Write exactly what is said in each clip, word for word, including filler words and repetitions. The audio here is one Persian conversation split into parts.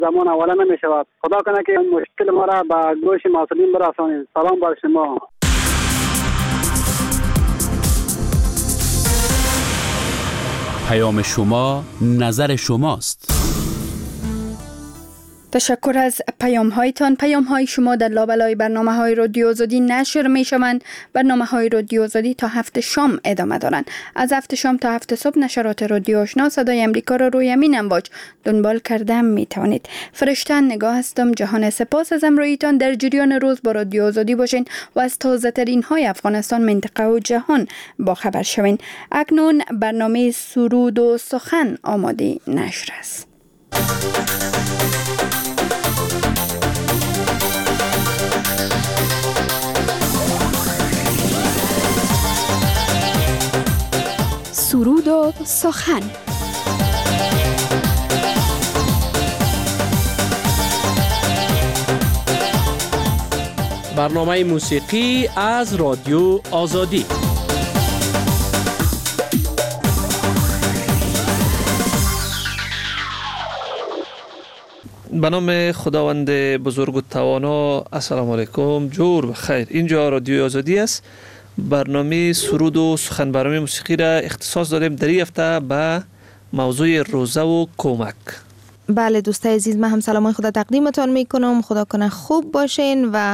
زمان اولا نمی شود. خدا کنه که مشکل ما را به گوش مسئولین برسانید. سلام بر شما. پیام شما نظر شماست. تشکر از پیام هایتان. پیام های شما در لابلای برنامه های رادیو آزادی نشر می شوند. برنامه های رادیو آزادی تا هفت شام ادامه دارند. از هفت شام تا هفت صبح نشرات رادیو آشنا صدای امریکا را روی امین امواج دنبال کرده می توانید. فرشته نگاه هستم. جهان سپاس از همراهیتان. در جریان روز با رادیو آزادی باشین و از تازه ترین های افغانستان، منطقه و جهان با خبر شوین. اکنون برنامه سرود و سخن آماده نشر است. سرود و سخن. برنامه موسیقی از رادیو آزادی. به نام خداوند بزرگ و توانا. السلام علیکم، جور بخیر. اینجا رادیو آزادی است. برنامه سرود و سخن، برنامه موسیقی را اختصاص دادیم در این هفته به موضوع روزه و کمک. بله دوستای عزیز، من هم سلامای خدا تقدیمتان میکنم. خدا کنه خوب باشین و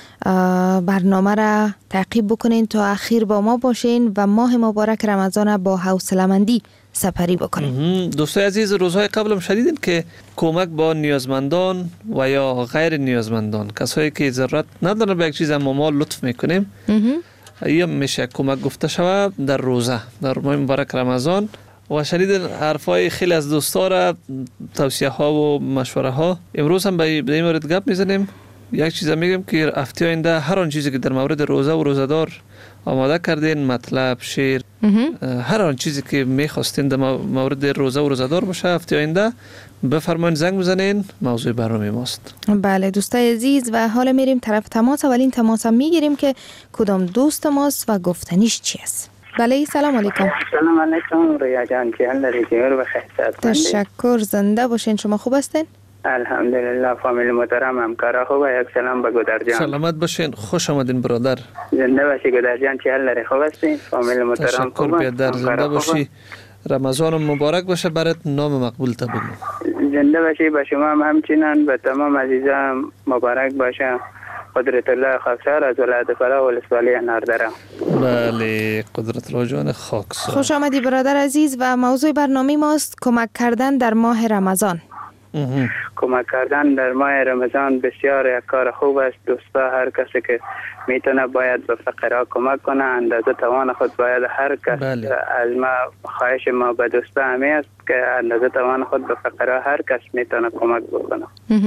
برنامه را تعقیب بکنین تا اخیر با ما باشین و ماه مبارک رمضان با حوصله‌مندی سپری بکنین. دوستای عزیز، روزهای قبل هم شنیدین که کمک با نیازمندان و یا غیر نیازمندان، کسایی که ضرورت ندارن به یک چیز اما ما لطف میکنیم، یا میشه کمک گفته شود در روزه، در ماه مبارک رمضان. و شنیدین حرفای خیلی از دوستا را، توصیه ها و مشوره ها. امروز هم به این مورد گپ میزنیم. یک چیز میگم که هفته آینده هر آن چیزی که در مورد روزه و روزدار آماده کردین، مطلب، شعر، هر آن چیزی که میخواستین در مورد روزه و روزدار باشه، هفته آینده بفرمایید، زنگ بزنین، موضوع برنامه ماست. بله دوستای عزیز، و حالا میریم طرف تماس. اولین تماس هم میگیریم که کدام دوست ماست و گفتنیش چی است. بله سلام علیکم. سلام علیکم رویا جان، چی حال داری؟ جور بخیر. تشکر، زنده باشین. شما خوب هستین؟ الحمدلله. فامیل محترم، همکارا خوبه؟ یک سلام به گودر جان. سلامت باشین، خوش آمدین برادر. زنده باشی گودر جان، چی حال داری؟ خوب هستی؟ فامیل محترم تشکر بیادر، زنده باشی. رمضان مبارک باشه برات، نام مقبول تا بگو. زنده باشی. به شما هم همچنان به تمام عزیزان مبارک باشه. قدرت الله خاکسار از ولایت فرا ولسوالی اناردره. بله قدرت الله جان خاکسار. خوش آمدی برادر عزیز. و موضوع برنامه ماست کمک کردن در ماه رمضان. کمک کردن در ماه رمضان بسیار یک کار خوب است. دوستا، هر کسی که میتونه باید به فقرا کمک کنه، اندازه توان خود باید هر کس. بله. از ما خواهش ما به دوستا همه است که اندازه توان خود به فقرا هر کس میتونه کمک بکنه.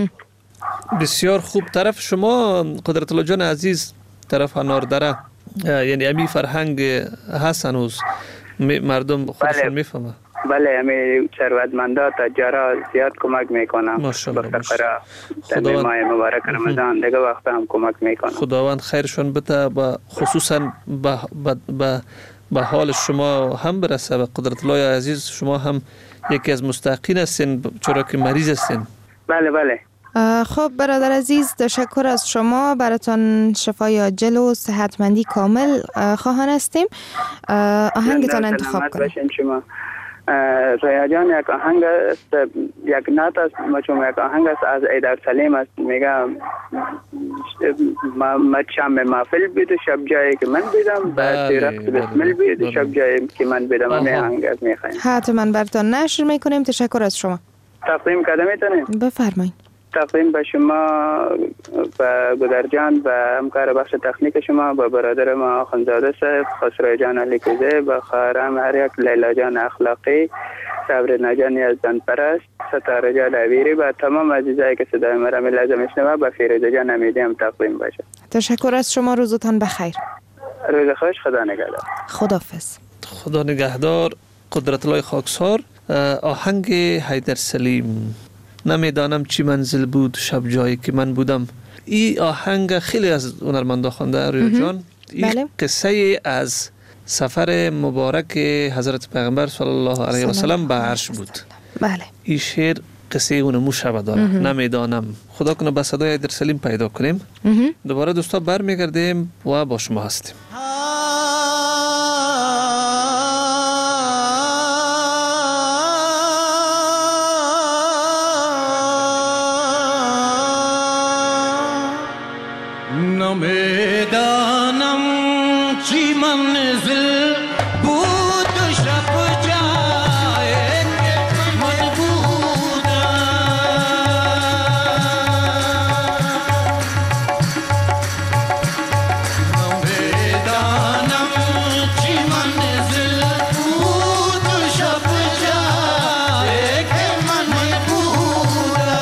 بسیار خوب. طرف شما قدرت الله جان عزیز، طرف اناردره، یعنی امی فرهنگ هست هنوز، مردم خودشون میفهمه. بله، همه ثروتمندا تجارا زیاد کمک میکنن به فقرا. در ماه مبارک رمضان دیگه وقت هم کمک میکنن. خداوند خیرشون بده و خصوصا به به به حال شما هم برسه. و قدرت الله عزیز، شما هم یکی از مستحقین هستین چرا که مریض هستین. بله بله. خب برادر عزیز، تشکر از شما. براتون شفای عاجل و صحتمندی کامل خواهان هستیم. آهنگتان انتخاب کنید. شما رویا جان، یک آهنگ است، یک نعت است، چون یک آهنگ است از ایدر سلیم است. میگه ما شام محفل بید و شب جایی که من بیدم، بعد رقص بسمل بید و شب جایی که من بیدم. همه آهنگ است میخوایم. حتما براتون نشر میکنیم. تشکر از شما. تقدیم کده میتونیم؟ بفرمایید. تقدیم به شما، به گودر جان، به همکار بخش تکنیک شما، به برادر ما خانزاده صاحب، خسرو جان علی کوزه، به خواهرم هر یک، لیلا جان اخلاقی، صبر نجانی از زنپرست، ستاره جان عویری، به تمام عزیزایی که صدای مرا لازم میشنوه، به فیروزه جان امیدی هم تقدیم باشه. تشکر از شما. روزتان بخیر. روز خوش. خدا نگهدار. خداحافظ. خدا نگهدار. قدرت الله خاکسار. آهنگ حیدر سلیم، نمیدانم چی منزل بود شب جایی که من بودم. این آهنگ خیلی از هنرمندا خوانده رویا جان. این بله. قصه از سفر مبارک حضرت پیغمبر صلی الله علیه و سلم به عرش بود. بله. این شعر قصه اونمو شب داره. نمیدانم. خدا کنه به صدای در سلیم پیدا کنیم. دوباره دوستا برمیگردیم و با شما هستیم. نمیدانم چی منزل بود و شب جای من بودم. نمیدانم چی منزل بود و شب جای من بودم.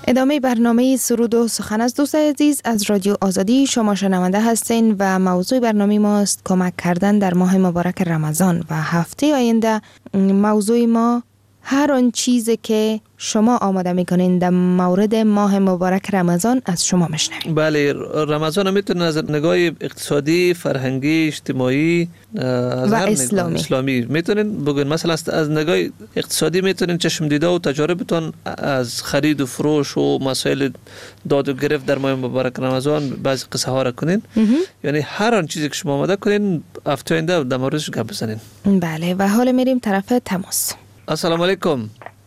ادامه برنامه سرود و سخن از دوست عزیز از رادیو آزادی شما شنونده هستین و موضوع برنامه ماست کمک کردن در ماه مبارک رمضان و هفته آینده موضوع ما هر آن چیزی که شما آماده میکنین در مورد ماه مبارک رمضان از شما میشنویم. بله، رمضان هم میتونین از نگاه اقتصادی، فرهنگی، اجتماعی از و هر اسلامی, اسلامی میتونین بگین. مثلا از نگاه اقتصادی میتونین چشم دیده و تجاربتون از خرید و فروش و مسائل داد و گرفت در ماه مبارک رمضان بعضی قصه ها را کنین. یعنی هر آن چیزی که شما آماده کنین هفته آینده در موردش گپ بزنین. بله و حالا میریم طرف تماس. السلام علیکم.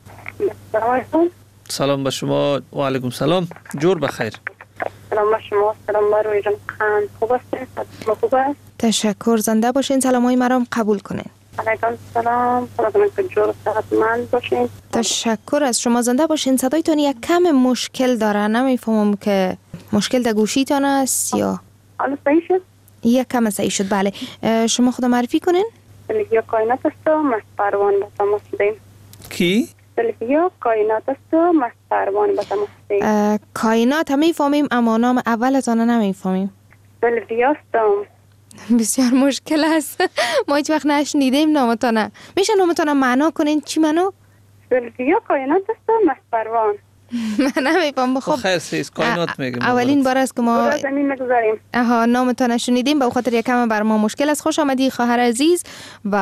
سلام به شما. و علیکم سلام. جور بخیر. سلام به شما. سلام بر روی جان. خوب هستین؟ خوب است. تشکر. زنده باشین. سلامای مرام قبول کنین. علیکم سلام. خدا که جور صحتمند باشین. تشکر از شما. زنده باشین. صدایتون یک کم مشکل داره، نمیفهمم که مشکل در گوشیتون است یا حالا صحیح شد؟ یک کم صحیح شد. بله شما خود معرفی کنین. سلفیا کائنات است و مست پروان به تماس دهیم. کی؟ سلفیا کائنات است و مست پروان به تماس دهیم. کائنات هم میفهمیم اما نام اولتون نمیفهمیم. سلفیا است. بسیار مشکل است. ما هیچ وقت نشنیدیم نامتون. میشه نامتون معنا کنین؟ چی منو؟ سلفیا کائنات است و مست پروان. من نمیفهم. خب خیر سیز کائنات میگیم. اولین بار است که ما زمین میگذاریم. آها نامتون نشنیدیم به خاطر یکم بر ما مشکل است. خوش آمدی خواهر عزیز و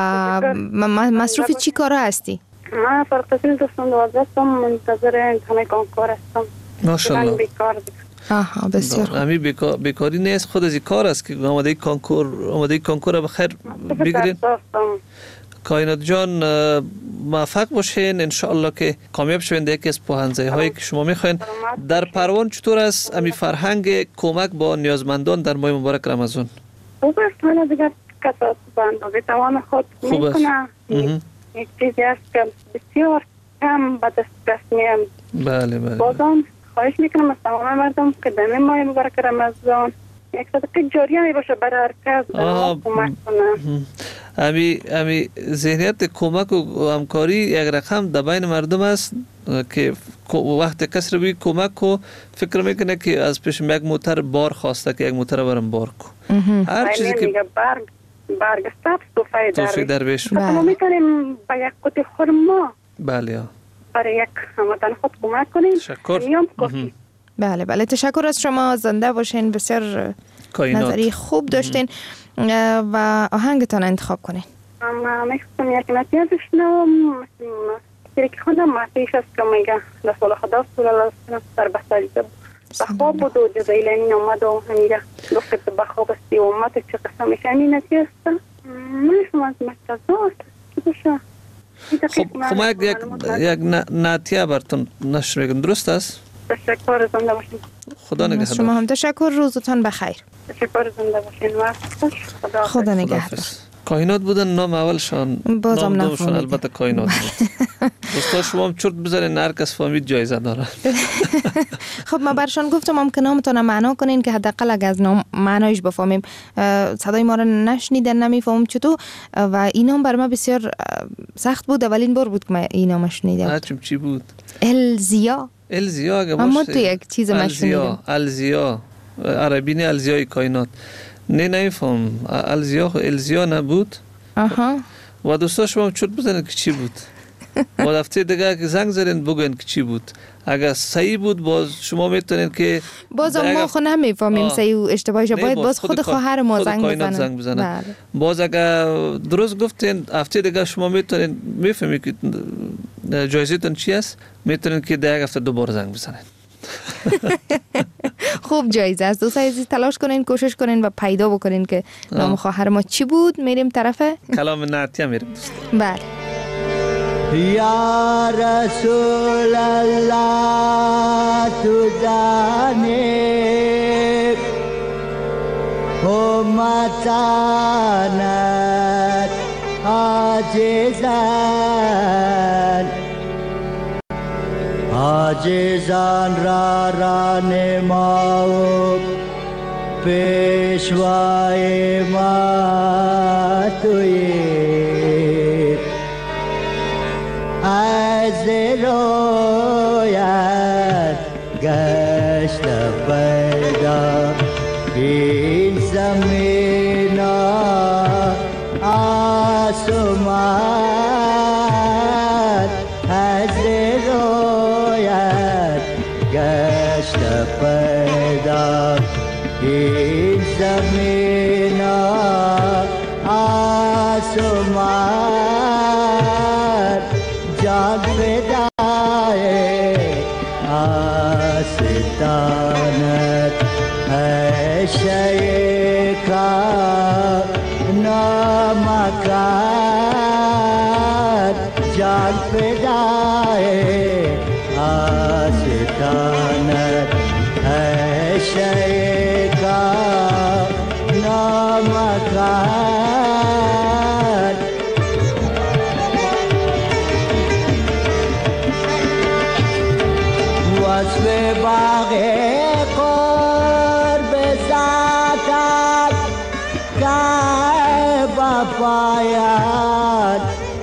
مصروف چی کارا هستی؟ من فرق تحصیل دوستم دوازده هستم، منتظر امتحان کنکور هستم. ماشاءالله. بیکار. آها بسیار. امی بیکار بیکاری نیست، خود از این کار است که آماده کانکور آماده کانکور بخیر بگیرین. کائنات جان موفق باشین ان شاء الله که کامیاب شوین در یکی از پوهنځای هایی که شما میخواین. در پروان چطور است امی فرهنگ کمک با نیازمندان در ماه مبارک رمضان؟ خوب است. من دیگر کسات به اندازه توان خود میکنم. یک چیزی است که بسیار کم به دست دست میام. بله بله. بازم خواهش میکنم از تمام مردم که در ماه مبارک رمضان یک صدقه جاریه می باشه برای هر کس کمک کنه. امی امی ذهنیت کمک و همکاری یک رقم در بین مردم است که وقت کس رو بگی کمک کو فکر میکنه که از پیش یک موتر بار خواسته که یک موتر برام بار کو. هر چیزی که برگ برگ سبز توفای توفای درویش ما میتونیم با یک قطع خرما بله برای یک هموطن خود کمک کنیم. تشکر. بله بله تشکر از شما. زنده باشین. بسیار نظری خوب داشتین و آهنگتان انتخاب کنین. من میخواستم یک نتیجه بشنوم که خودم معتیش است که میگه رسول خدا صلی الله علیه وسلم در بسالیده بخواب بود و جبرئیل امین اومد و میگه گفت که بخواب استی و امت چه قسم میشه همین نتیجه است. من از مستزا است که باشه. خب خب یک یک نتیجه براتون نشر میگم. درست است؟ تشکر. زنده باشین. خدا نگهدار. شما هم تشکر. روزتان بخیر. تشکر. زنده باشین. خدا خدا نگهدار. کائنات بودن نام اولشان، بازم نام دومشان نفهمیدم. البته کائنات بود. دوستا شما هم چرت بزنین هر کس فهمید جایزه داره. خب ما برشان گفتم ممکن نامتون معنا کنین که حداقل اگه از نام معنایش بفهمیم. صدای ما رو نشنیدن نمیفهمم چطور و اینام بر ما بسیار سخت بود. اولین بار بود که من اینام شنیدم. هرچیم چی بود؟ الزیا. الزیا اگه باشه. اما تو یک چیز الزیا الزیا عربی نه الزیای کائنات. نه نمیفهم. الزیا خو الزیا نبود. آها. و دوستا شما چرت بزنید که چی بود. با دفعه دیگه که زنگ زدین بگین که چی بود. اگر صحیح بود باز شما میتونین که باز ما خود نمیفهمیم صحیح و اشتباهش. باید باز خود خواهر ما زنگ بزنن. زنگ بزنن. باز اگر درست گفتین هفته دیگه شما میتونین میفهمید که جایزتون چی است. میتونین که دیگه هفته دوباره زنگ بزنین. خوب جایزه است. دوستان عزیز تلاش کنین، کوشش کنین و پیدا بکنین که نام خواهر ما چی بود. میریم طرف کلام نعتیه میریم. بله. یا رسول الله تو جانب امتانت عاجزان عاجزان را رانما و پیشوای ما تویی از رویت گشت پیدا این زمین آسمان از رویت گشت پیدا این زمین آسمان جان فدای آستانت ہے شیخا نامکان جان فدای آستانت ہے شیخا نامکان وصف باغ قرب ذاتت که با پایان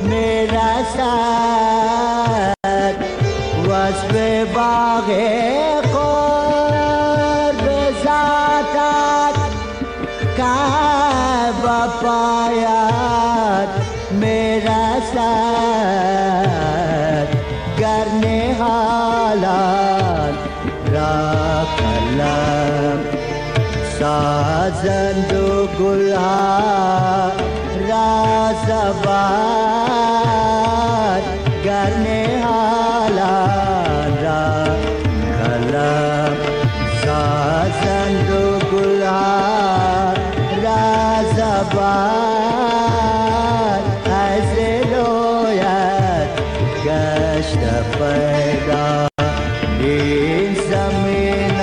میرسد وصف باغ قرب ذاتت که با پایان میرسد گر نهالان را قلم سازند و گلها را زبان گر نهالان را قلم سازند و گلها را زبان از رویت گشت پیدا این زمین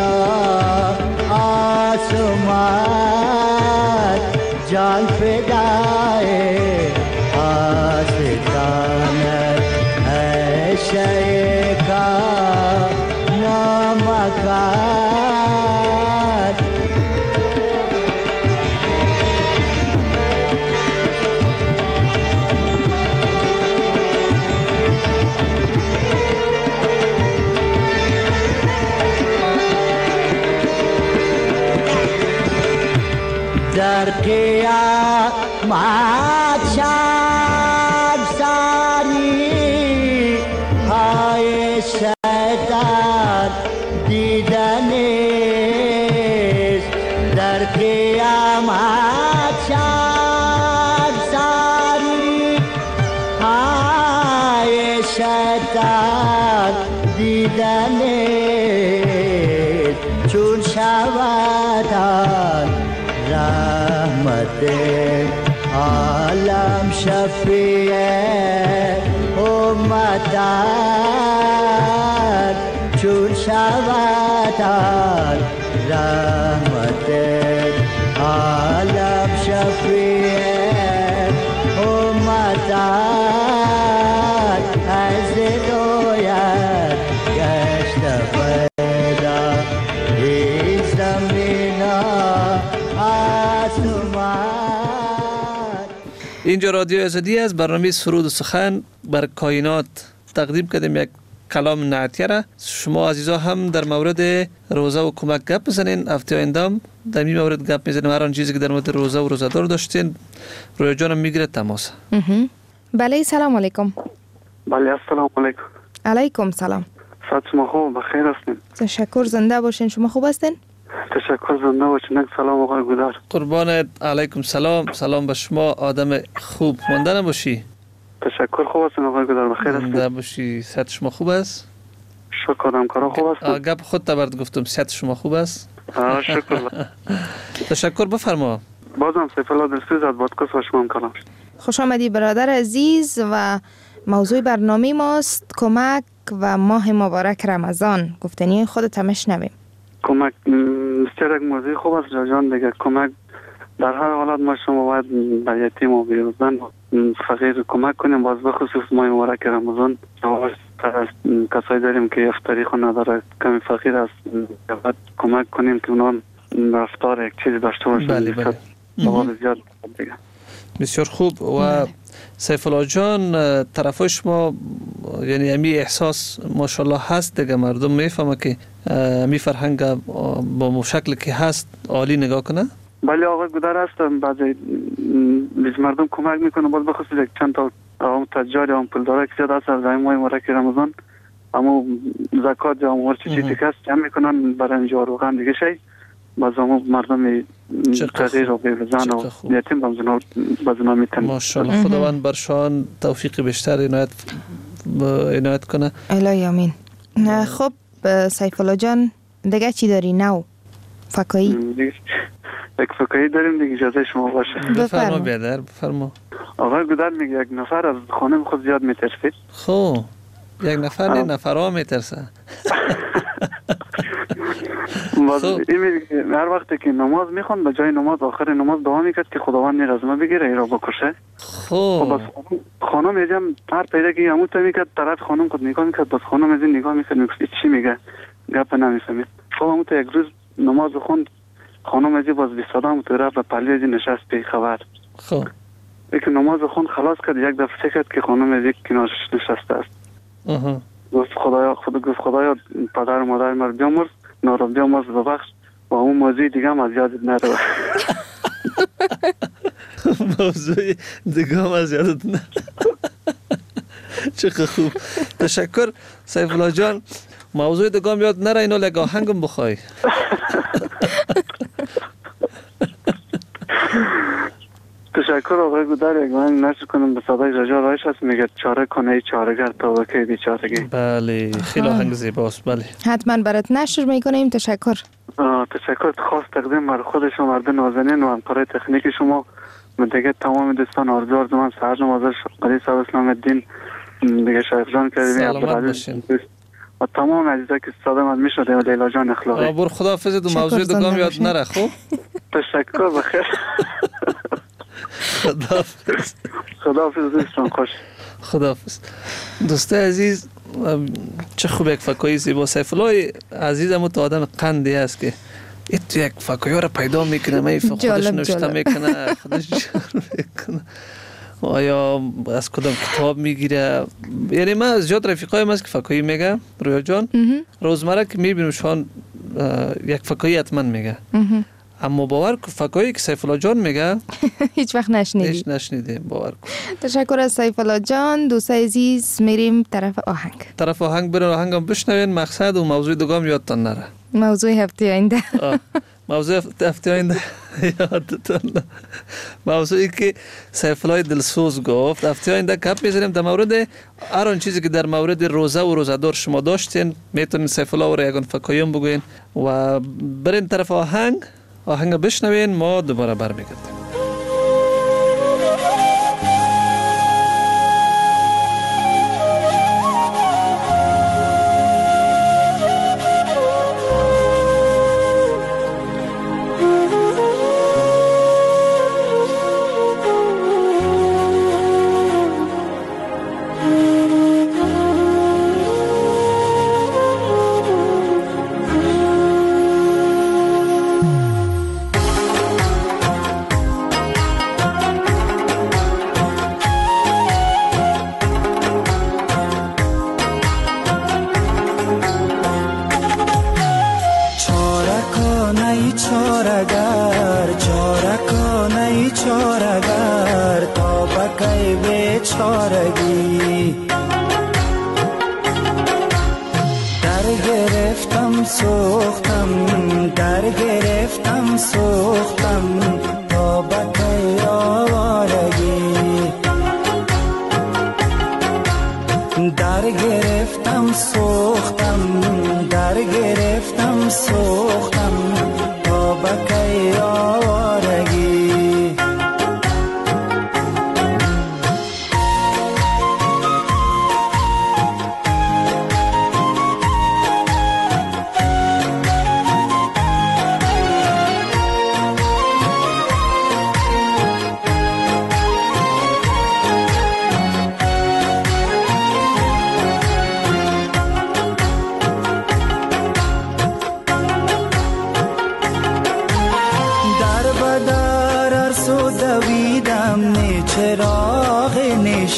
آسمان جان فدای آستانت ہے شیخا نامکان در قیامت شرمساری های شیطان دیدنیست در قیامت شرمساری های شیطان دیدنیست چون شودان رحمت عالم شفیع امتان چون شودان رحمت عالم شفیع امتان از رویت گشت پیدا این زمین اینجا رادیو آزادی است. برنامه سرود و سخن بر کائنات تقدیم کردیم یک کلام نعتیه را. شما عزیزا هم در مورد روزه و کمک گپ بزنین. هفته آینده در این مورد گپ میزنیم. هر آن چیزی که در مورد روزه و روزه‌دار داشتین رویا جانم میگیره تماس. بله سلام علیکم. بله السلام علیکم. علیکم سلام. صحت شما خوب بخیر هستین؟ تشکر زنده باشین. شما خوب هستین؟ تشکر زنده باشین. سلام آقای گودار. قربانت. علیکم سلام. سلام به شما. آدم خوب مانده باشی. تشکر. خوب هستین آقای گودار؟ بخیر هستین؟ زنده باشی. صحت شما خوب است؟ شکر. همکارا خوب هستن؟ گپ خود تا برات گفتم. صحت شما خوب است؟ آه شکر. تشکر. بفرما. بازم سیف الله دلسوز از پادکست با شما کلام. خوش آمدی برادر عزیز و موضوع برنامه ماست کمک و ماه مبارک رمضان. گفتنی خودت هم شنویم. کمک بسیار یک موضوع خوب است جان دیگه. کمک در هر حالت ما شما باید به یتیم و بی‌روزان فقیر کمک کنیم. باز به خصوص ماه مبارک رمضان کسایی داریم که افطاری خود نداره کمی فقیر است باید کمک کنیم که اونا رفتار یک چیزی داشته باشن. بله بله. مواد زیاد دیگه. بسیار خوب. و سیف الله جان طرفای شما یعنی امی احساس ماشاءالله هست دیگه، مردم میفهمه که امی فرهنگ با شکل که هست عالی نگاه کنه. بله آقای گودر هستم، بعضی مردم کمک میکنه، باز بخصوص یک چند تا هم تجاری هم پولداره که زیاد هست از ماه مبارک رمضان، اما زکات یا امور چی چی دیگه است جمع میکنن برای جار و غم دیگه شی، باز همون مردم تغییر و بیوزن و یتیم بازنا میتن. ماشاءالله خداوند برشان توفیق بیشتر عنایت عنایت کنه. الهی آمین. خب سیف الله جان دیگه چی داری نو؟ فکایی؟ یک فکایی داریم دیگه، اجازه شما باشه. بفرما بیادر بفرما. آقای گودر میگه یک نفر از خانم خود زیاد میترسید. خب یک نفر نه نفرها میترسه. باز این میگه هر وقتی که نماز میخوان به جای نماز آخر نماز دعا میکرد که خداوند نیر از ما بگیره ایرا بکشه. خب بس خانم ایجام هر پیدا که همون تا میکرد طرف خانم خود نگاه میکرد، بس خانم از این نگاه میکرد میگفت چی میگه، گپ نمیفهمید. خب همون تا یک روز نماز خوند، خانم از این باز بیستادم تو رفت و پلی از این نشست پی خبر. خب که نماز خوند خلاص کرد، یک دفعه کرد که خانم از یک کنارش نشسته است. آها. گفت خدایا خدا گفت خدایا پدر و مادر مرا بیامرز، نارا بیامرز ببخش و اون موضوع دیگه هم از یادت نره. موضوع دیگه هم از یادت نره. چقدر خوب. تشکر سیف الله جان. موضوع دیگه هم یاد نره، اینو لگاه هنگم بخوای. تشکر آقای گودر. یک من نشر کنم به صدای رجا رایش هست، میگه چاره کنه ای چارگر تا بکی بیچارگی. بله خیلی آهنگ زیباست. بله حتما برات نشر میکنیم. تشکر. تشکر خاص تقدیم بر خود شما مرد نازنین و همکارای تکنیک شما و دیگه تمام دوستان. آرزو آرزو من سهر نمازش قدیس صاحب اسلام الدین دیگه شیخ جان کریمی عبدالعزیز و تمام عزیزا که استفاده من میشده و لیلا جان اخلاقی. برو خداحافظ. دو موضوع دیگه یاد نره. خب تشکر بخیر. خداحافظ. خداحافظ دوستان خوش. خداحافظ. دوست عزیز چه خوب یک فکایی زیبا. سیف الله عزیز هم تو آدم قندی است که تو یک فکایی رو پیدا میکنه، من خودش نوشته میکنه، خودش جالب میکنه، آیا از کدام کتاب میگیره. یعنی من از جات رفیقای من است که فکایی میگه رویا جان، روزمره که میبینم شان یک فکایی حتما میگه، اما باور کن فکایی که سیف الله جان میگه هیچ وقت نشنیدی. هیچ نشنیده. باور کن. تشکر از سیف الله جان. دوست عزیز میریم طرف آهنگ. طرف آهنگ برین، آهنگم بشنوین. مقصد و موضوع دوگام یادتان نره. موضوع هفته آینده. موضوع هفته آینده یادتان نره. موضوعی که سیف الله دلسوز گفت هفته آینده گپ میزنیم در مورد هر آن چیزی که در مورد روزه و روزه‌دار شما داشتین. میتونین سیف الله رو یگان فکایم بگوین و برین طرف آهنگ. آهنگ بشنوین، ما دوباره برمیگردیم.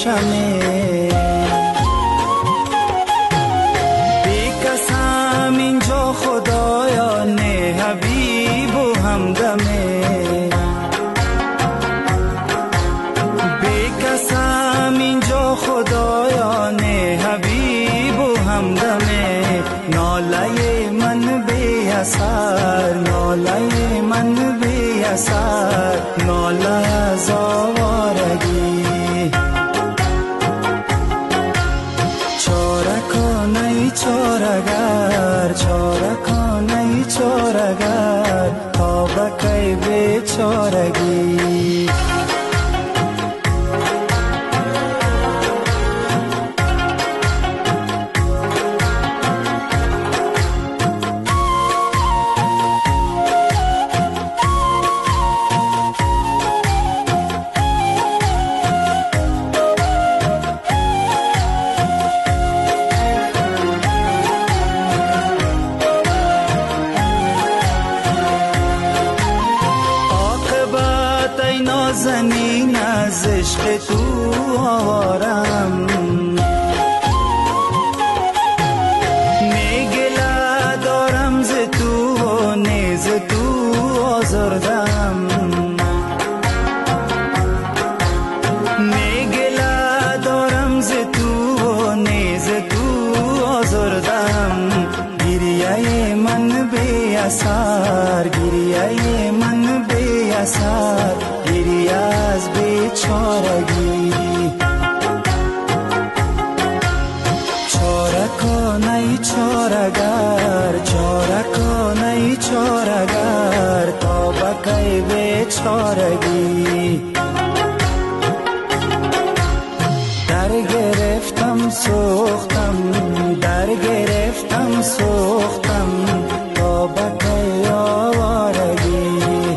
شمه بی کسم اینجا خدایان حبیب و همدمه بی کسم اینجا خدایان حبیب و همدمه ناله من بی اثر ناله من بی اثر ناله از آوارگی چارکانه چارگر چارکانه چارگر تا بکی بی چارگی زنین از عشق تو آوارم میگله دارم ز تو و نیز تو آزردم میگله دارم ز تو و نیز تو آزردم گریه من بی اثر گریه من بی اثر گریه از بیچارگی چارکانه چارگر چارکانه چارگر تا بکی بیچارگی در گرفتم سوختم در گرفتم سوختم تا بکی آوارگی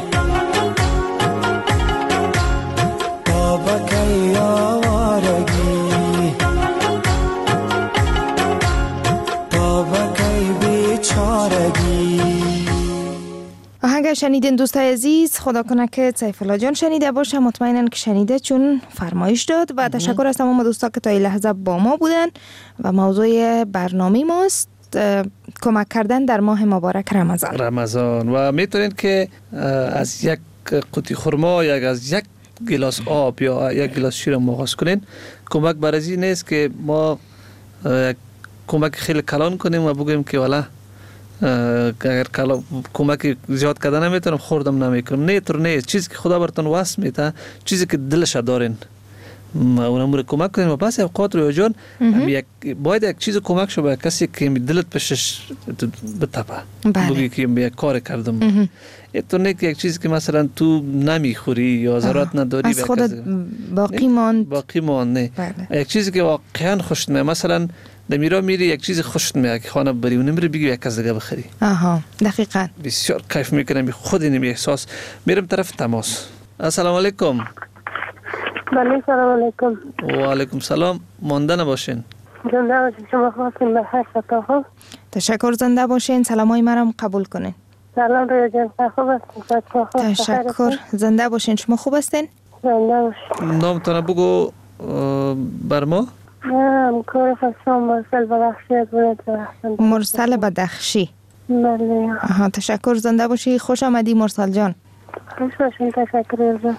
آهنگ شنیدین دوستای عزیز، خدا کنه که سیف الله جان شنیده باشه، مطمئنن که شنیده چون فرمایش داد و تشکر از تمام دوستا که تا این لحظه با ما بودن و موضوع برنامه ماست کمک کردن در ماه مبارک رمضان رمضان و میتونین که از یک قوطی خرما یا از یک گلاس آب یا یک گلاس شیر آغاز کنین. کمک برای نیست که ما کمک خیلی کلان کنیم و بگیم که والا اگر کمک زیاد کردن نمیتونم خوردم نمیکنم. نه طور نه، چیزی که خدا براتون واسه میده، چیزی که دلش دارین اونم رو کمک کنیم و بس اوقات رو جان یک باید یک چیز کمک شو به کسی که دلت پشش بتپه بگی که یک کار کردم. تو نه یک چیزی که مثلا تو نمیخوری یا ضرورت نداری از خودت باقی ماند باقی ماند نه یک چیزی که واقعا خوش نمیاد. مثلا دمیرا میری یک چیز خوشت میاد که خانه بری و نمیری بگی یک از دیگه بخری. آها دقیقاً بسیار کیف میکنم خود نمی احساس. میرم طرف تماس. السلام علیکم. بله سلام علیکم. و علیکم سلام. مانده نباشین. زنده باشین. شما خواستین بخیر شد. تشکر. زنده باشین. سلامای مرم قبول کنین. سلام رویا جان. خوب هستین؟ تشکر. زنده باشین. شما خوب هستین؟ زنده باشین. نامتون بگو بر ما. نه کار خواستم مرسل بدخشی از ولایت مرسل بدخشی. بله. آها تشکر. زنده باشی. خوش آمدی مرسل جان. خوش باشین. تشکر جان.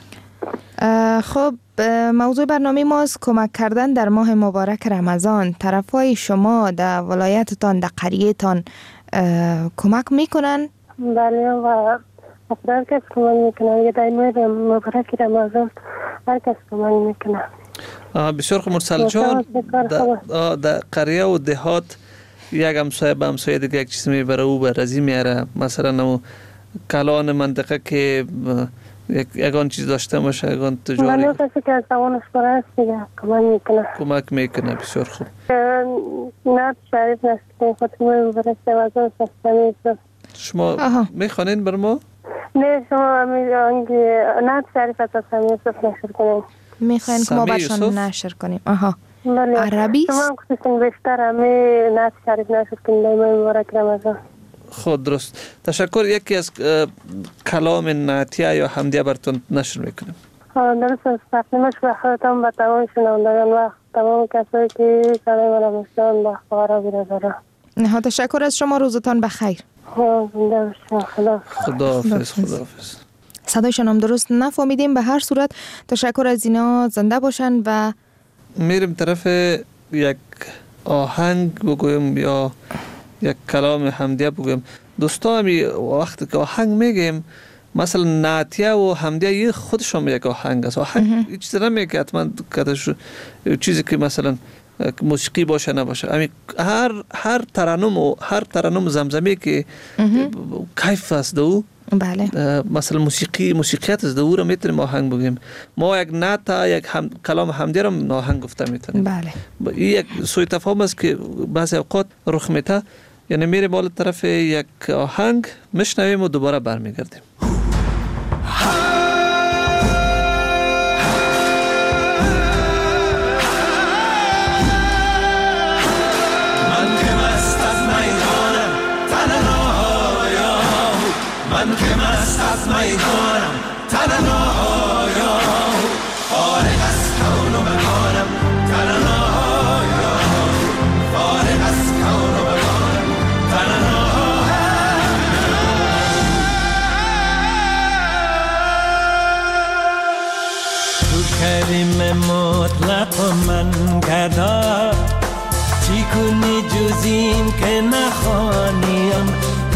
خب موضوع برنامه ماست کمک کردن در ماه مبارک رمضان. طرفای شما در ولایتتان در قریه‌تان کمک میکنن؟ بله و هر کس کمک میکنن. یه در ماه مبارک رمضان هر کس کمک میکنن. بسیار خوب مرسل جان. در قریه و دهات یک همسایه به همسایه دیگه یک چیز میبره او به رزی میاره. مثلا نمو کلان منطقه که یک یگان چیز داشته باشه یگان تجاری منو کسی که از توانش پره است دیگه کمک میکنه کمک میکنه. بسیار خوب. نه شریف نشکن خاتمه مبارک رمضان سستمی است. شما میخوانین بر ما؟ نه شما نه شریف از سستمی است نشر کنیم. میخواین که ما برشان نشر کنیم. آها عربی شما هم کسیستین بیشتر همه نه شریف نشر کنیم در مبارک رمضان. خود درست. تشکر. یکی از کلام نعتیه یا حمدیه براتون نشر میکنیم. درست است. تقدیمش به خودتان و تمام شنوندگان و تمام کسایی که صدای مرا میشنوند به خبر برادران. نهایت تشکر از شما، روزتان بخیر. زنده باشین. خدا خداحافظ. خداحافظ. صدایشان هم درست نفهمیدیم. به هر صورت تشکر از اینا، زنده باشن. و میریم طرف یک آهنگ بگویم یا یک کلام حمدیه بگویم. دوستا همی وقتی که آهنگ میگیم، مثلا نعتیه و حمدیه یه خودشون یک آهنگ است. آهنگ هیچ چیز نمیگه حتما چیزی که مثلا موسیقی باشه نباشه. همین هر هر ترانم و هر ترانم زمزمه که کیف است دو، بله، مثلا موسیقی موسیقیت از دو رو میتونیم آهنگ بگیم. ما یک نعت یک هم، کلام حمدی رو آهنگ گفته میتونیم. بله، این یک سوء تفاهم است که بعضی اوقات رخ میده. یعنی میره بالا طرف یک آهنگ میشنویم و دوباره برمیگردیم. من که مست از میدانم تنهایا، فارغ از کون و مکانم تنهایا، فارغ از کون و مکانم تنهایا. تو کریم مطلق و من گدا، چی کنی جز این که نخوانیم؟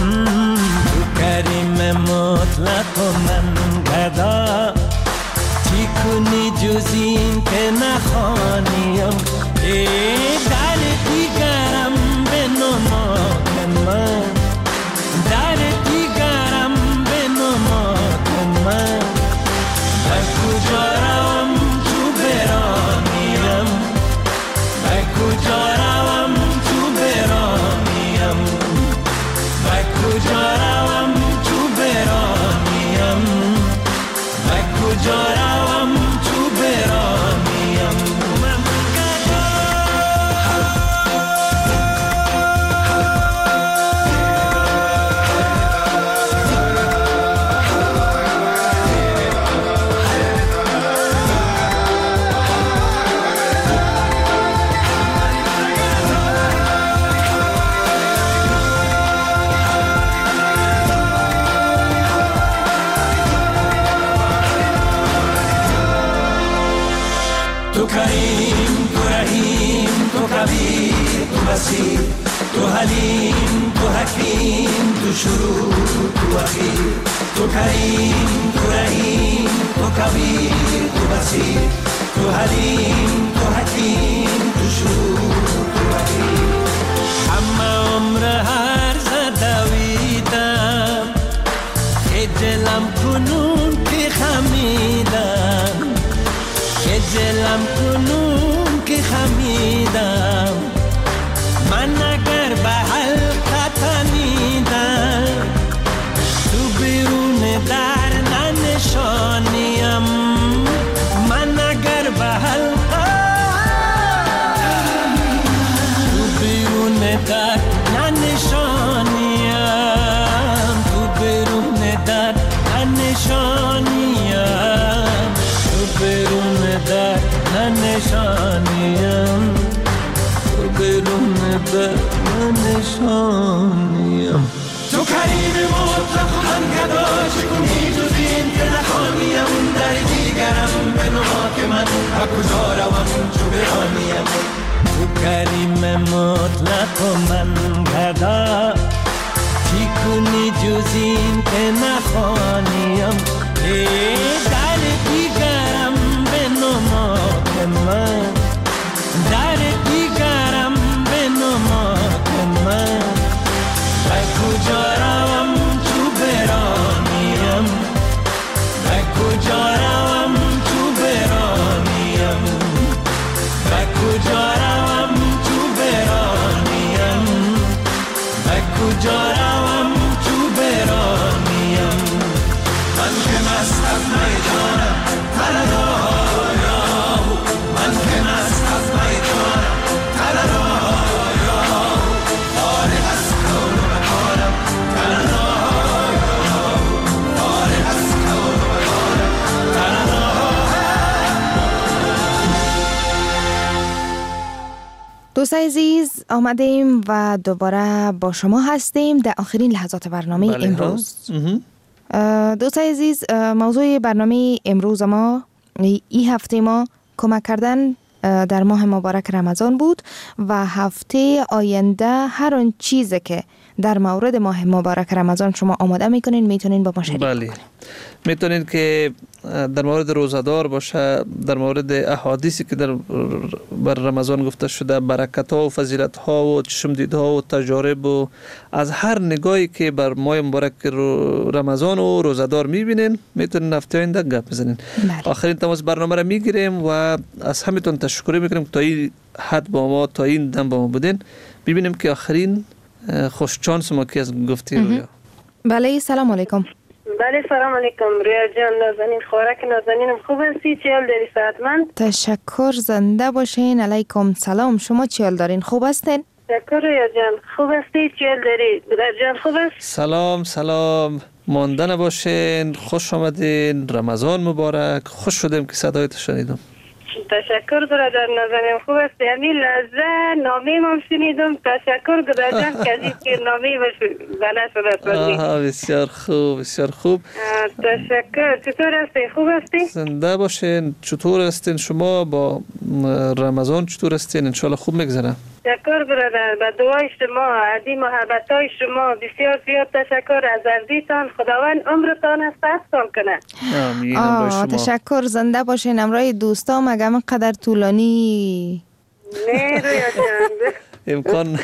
کریم مطلق و من گدا، چی کنی جز این که نخوانیم؟ ای در دیگرم بنما که من، در دیگرم بنما که من، به کجا روم تو برانیم، به کجا روم تو برانیم، به کجا روم تو برانیم، به کجا روم تو برانیم. تو کریم، تو رحیم، تو کبیر، تو بصیر، تو حلیم، تو حکیم، تو شروع، تو اخیر. تو کریم، تو رحیم، تو کبیر، تو بصیر، تو حلیم، تو حکیم، تو شروع، تو اخیر. همه عمر هر زدویدم، خجلم کنون که خمیدم، خجلم کنون که خمیدم. من اگر به حلقه تنیدم، تو بیرون در ننشانیم. من اگر به حلقه، تو بیرون در ننشانیم، تو بیرون در ننشانیم، تو بیرون در ننشانیم، تو بیرون در ننشانیم. تو کریم مطلق و من گدا، چکنی جز این که نخوانیم؟ در دیگرم بنما که من به کجا روم چو برانیم. تو کریم مطلق و من گدا، چی کنی جز این که نخوانیم؟ ای در دیگرم بنما که من، در دیگرم بنما که من، به کجا روم تو برانیم، به کجا روم تو برانیم، به کجا روم تو برانیم، به کجا روم تو برانیم. من که مست از میدانم تنهایا، من که دوستای عزیز آمدیم و دوباره با شما هستیم در آخرین لحظات برنامه بله امروز. دوستای عزیز موضوع برنامه امروز ما این هفته ما کمک کردن در ماه مبارک رمضان بود و هفته آینده هر آن چیزی که در مورد ماه مبارک رمضان شما آماده میکنین میتونین با ما شریک بله. کنین. میتونین که در مورد روزادار باشه، در مورد احادیثی که در بر رمضان گفته شده، برکت ها و فضیلت ها و چشم دید ها و تجارب و از هر نگاهی که بر ماه مبارک رمضان و روزادار میبینین میتونین هفته آینده گپ بزنین. آخرین تماس برنامه را میگیریم و از همتون تشکر میکنیم تا این حد با ما، تا این دم با ما بودین. ببینیم که آخرین خوش چانس ما کی از گفتی رویا. بله سلام علیکم. بله سلام علیکم رویا جان، نازنین خوراک نازنینم خوب هستی؟ چیال داری صحتمند؟ تشکر، زنده باشین. علیکم سلام، شما چیال دارین؟ خوب هستین؟ تشکر رویا جان، خوب هستی؟ چیال داری؟ برادر جان خوب است؟ سلام سلام، مانده نباشین، خوش آمدین، رمضان مبارک. خوش شدیم که صدایت شنیدم. تشکر برادر نازنین، خوب است؟ همین لحظه نامی ما شنیدم. تشکر برادر جان که از که نامی بلد شده. آها بسیار خوب بسیار خوب. تشکر. چطور هستی؟ خوب هستی؟ زنده باشین. چطور هستین شما؟ با رمضان چطور هستین؟ انشالله خوب میگذره. تشکر برادر، به دعای شما، عدی محبت های شما بسیار زیاد تشکر. از عزیزتان خداوند عمرتان از صحت سال کنه. آمین. آه تشکر، زنده باشین. امرای دوستا مگه قدر طولانی نه رویا جان امکان.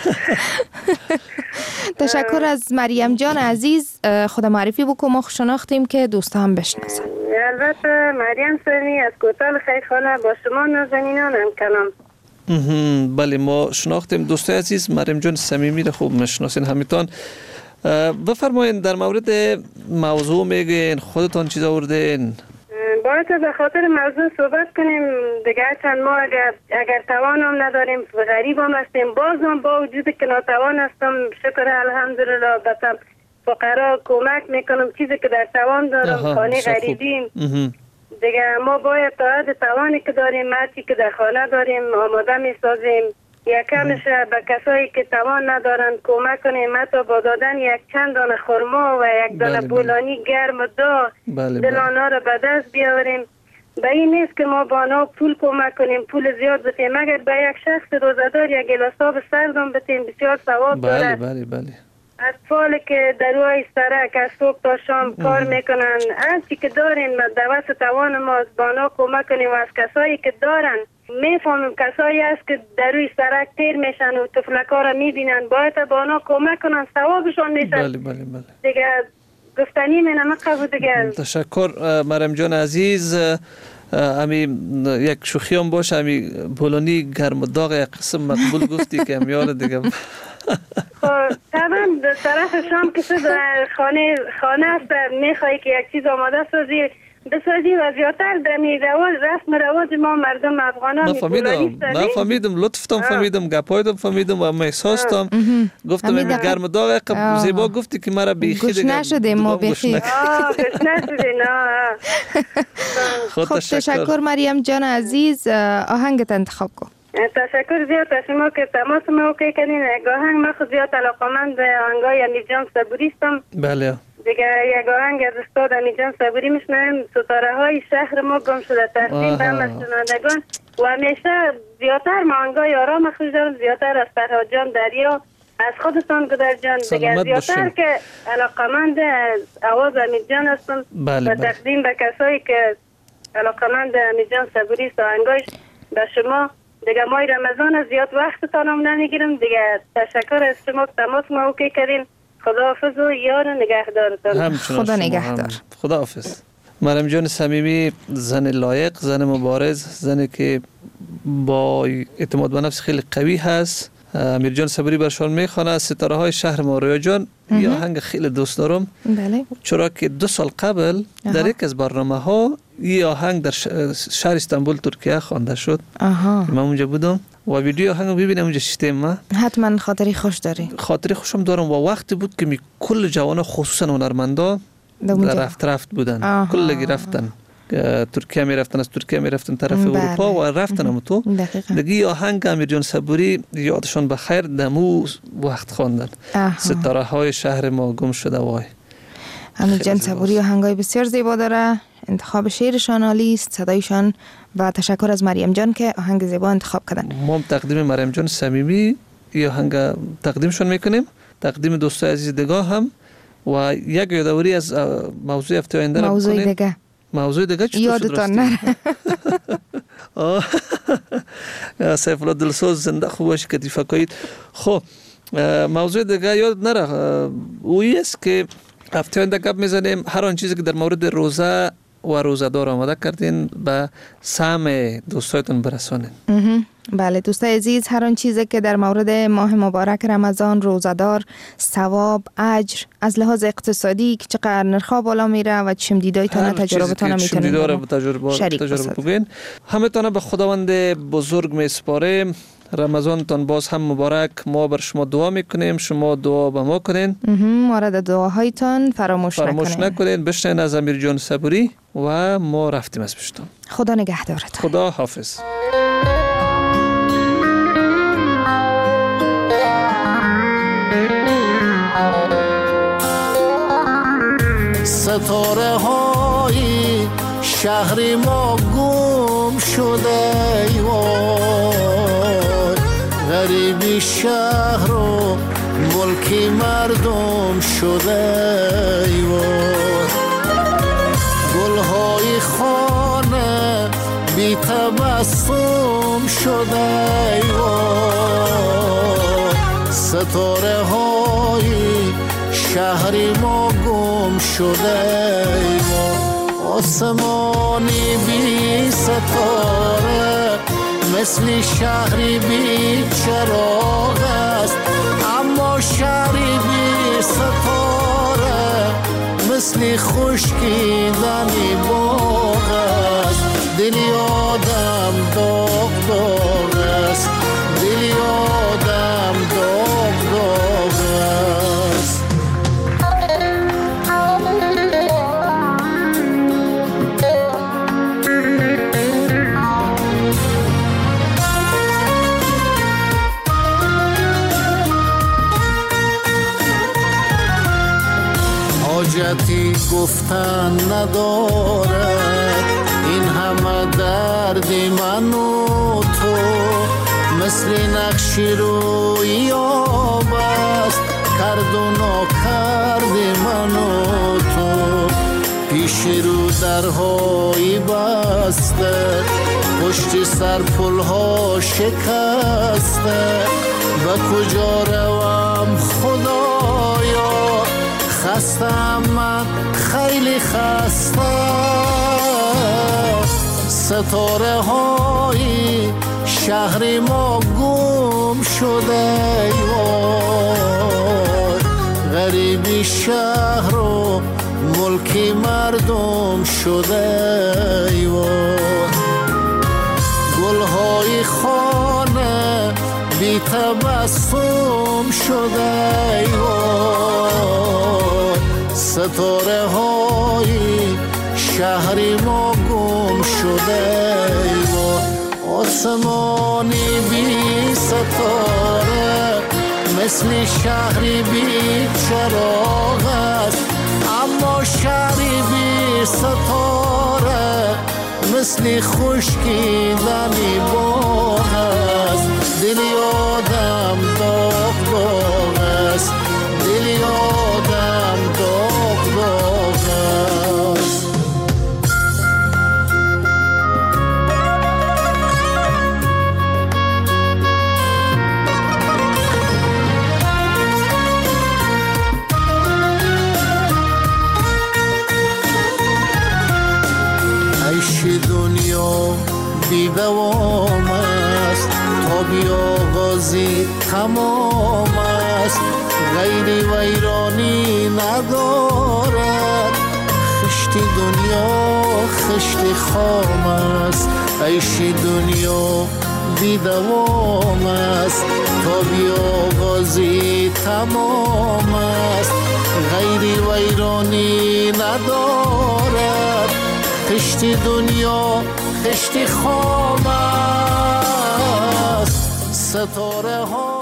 تشکر از مریم جان عزیز. خدا معرفی بکن، ما شناختیم که دوستا هم بشناسن. البته مریم سمی از کوتاه خیرخانه با شما نازنینان هم کلام. بله ما شناختیم. دوستای عزیز مریم جان صمیمی را خوب میشناسین همتون. بفرمایید در مورد موضوع میگین، خودتان چیز آوردین؟ باید به خاطر موضوع صحبت کنیم دیگه. چند ما اگر اگر توان هم نداریم، غریب هم هستیم، باز هم با وجود که ناتوان هستم شکر الحمدلله بسم فقرا کمک میکنم چیزی که در توان دارم. خانه غریبیم دیگه، ما باید تا حد توانی که داریم، مرچی که در خانه داریم آماده میسازیم. یکمش به کسایی که توان ندارن کمک کنیم، حتی با دادن یک چند دانه خرما و یک دانه بله بولانی بله. گرم و دا بله دل آنها را به دست بیاوریم. به این نیست که ما با آنها پول کمک کنیم، پول زیاد بتیم، مگر به یک شخص روزدار یک گلاس آب سردم بتیم بسیار ثواب بله دارد. بله بله. اطفال که در روی سرک از صبح تا شام کار میکنن، هر چی که داریم دوست توان ما با آنها کمک کنیم. و از کسایی که دارن میفهمیم کسایی است که در روی سرک تیر میشن و طفلکا را میبینن، باید با آنها کمک کنن، ثوابشان میشن. بله بله بله. دیگه گفتنی من نمقه دیگه. تشکر مریم جان عزیز. امی یک شوخی هم باشه، امی بولانی گرم و داغ یک قسم مقبول گفتی که امیار دیگه. خب طبعا در طرف شام که تو در خانه خانه است میخوایی که یک چیز آماده سازی بسازی و زیادتر در می رواج رسم رواج ما مردم افغانان نفهمیدم نفهمیدم لطفتم فهمیدم گپایدم فهمیدم و اما احساستم گفتم این گرم و داغ قبل زیبا گفتی که مرا بیخی دیگه گوش نشدیم ما بیخی آه گوش نشدیم. خب تشکر مریم جان عزیز. آهنگت انتخاب کن. تشکر زیاد از شما که تماس ما اوکی کردین. یک آهنگ من خود زیاد علاقمند به آهنگای امیرجان صبوری هستم. بله دیگه یک آهنگ از استاد امیرجان صبوری میشنویم، ستاره های شهر ما گم شده، تقدیم به همه شنوندگان. و همیشه زیادتر ما آهنگای آرام خوش دارم، زیادتر از فرهاد جان دریا، از خودتان گدر جان دیگه، زیادتر که علاقمند از آواز امیرجان هستم. بله و تقدیم به کسایی که علاقمند امیرجان صبوری است آهنگاش به شما. دیگه مای رمضان زیاد وقتتان هم نمیگیرم دیگه. تشکر از شما که تماس ما اوکی کردین. خداحافظ و یار نگهدارتان. خدا نگهدار. خداحافظ. مریم جان صمیمی، زن لایق، زن مبارز، زنی که با اعتماد به نفس خیلی قوی هست. امیر جان صبوری برشان میخوانه ستاره های شهر ما. رویا جان یه آهنگ خیلی دوست دارم. بله. چرا که دو سال قبل در یک از برنامه ها یه آهنگ در شهر استانبول ترکیه خوانده شد. آها. من اونجا بودم و ویدیو آهنگو ببینم اونجا شیتم. ما حتما خاطری خوش داری. خاطری خوشم دارم و وقتی بود که می کل جوانان خصوصا هنرمندا رفت رفت بودن. آها. کلگی رفتن. ترکیه می رفتن، از ترکیه می رفتن طرف اروپا و رفتن هم تو دیگه آهنگ امیر جان صبوری یادشان بخیر دمو وقت خواندن ستاره های شهر ما گم شده وای. امیر جان صبوری آهنگای بسیار زیبا داره، انتخاب شعرشان عالی است، صدایشان و تشکر از مریم جان که آهنگ زیبا انتخاب کردن. ما تقدیم مریم جان صمیمی این آهنگ تقدیمشون میکنیم، تقدیم دوستای عزیز دیگه هم و یک یادآوری از موضوع هفته آینده را موضوع بکنیم. دیگه موضوع دیگه چطور یادتان نره. سیف الله دلسوز زنده خوب باشی که دیفا کنید. خب موضوع دیگه یاد نره اویی است که هفته آینده گپ میزنیم هر آن چیزی که در مورد روزه و روزه‌دار آماده کردین به سهم دوستایتون برسانین. بله دوستای عزیز، هر آن چیزی که در مورد ماه مبارک رمضان، روزه‌دار، ثواب، اجر، از لحاظ اقتصادی که چقدر نرخ‌ها بالا میره و چمدیدایتون تجربتون میتونین شریک بسازین. همه تانه به خداوند بزرگ میسپاریم. رمضانتان باز هم مبارک. ما بر شما دعا میکنیم، شما دعا به ما کنین. مورد دعاهایتان فراموش نکنین. فراموش نکنین. بشنین از امیر جان صبوری و ما رفتیم از پیشتون. خدا نگهدارتان. خدا حافظ. ستاره های شهر ما گم شده وای، غریبی شهر و ملک مردم شده وای، گلهای خانه بی تبسم شده وای، ستاره های شهر ما گم شده ما، آسمانی بی ستاره مثل شهری بی چراغ است، اما شهری بی ستاره مثل خشکیدنی باغ است، دلی آدم داغ داغ است، دلی آدم داغ داغ است. حاجتی گفتن ندارد این همه درد من و تو، مثل نقشی روی آب است کرد و ناکرد من و تو، پیش رو درهای بسته پشت سر پلها شکسته، به کجا روم خدایا خستم من خیلی خسته، ستاره های شهر ما گم شده وای، غریبی شهر و ملک مردم شده وای، گلهای خانه بی تبسم شده وای، ستاره های شهر ما گم شده وای، آسمانی بی ستاره مثل شهری بی چراغ است، اما شهری بی ستاره مثل خشکیدنی باغ است، دلی آدم داغ داغ است، دلی آدم داغ داغ است. عیش دنیا بی دوام است، تا بی آغازی تمام است، غیری ویرانی ندارد، خشت دنیا خشت خام است، عیش دنیا بی دوام است، تا بی آغازی تمام است، غیری ویرانی ندارد، خشت دنیا خشت خام است ستاره ها